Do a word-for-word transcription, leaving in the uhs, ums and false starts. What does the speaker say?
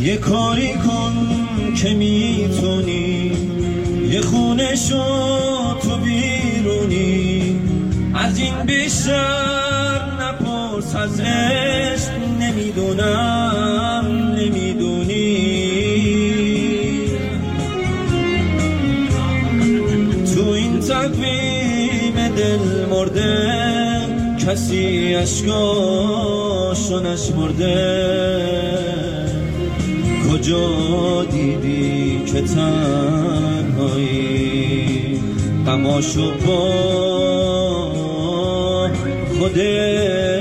یه کاری کن که میتونی، یه خونه شو تو بیرونی، از این بیشتر نپرس از عشق، نمیدونم نمیدونی. تو این تقویم دل مرده کسی اشکاشو نشمرده، کجا دیدی که تنهایی غماشو با خودت